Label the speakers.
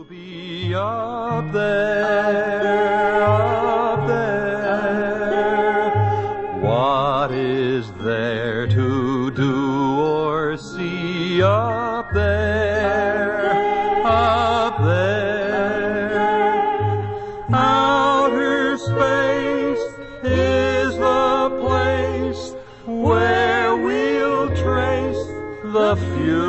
Speaker 1: be up there, up there. What is there to do or see up there, up there? Outer space is the place where we'll trace the future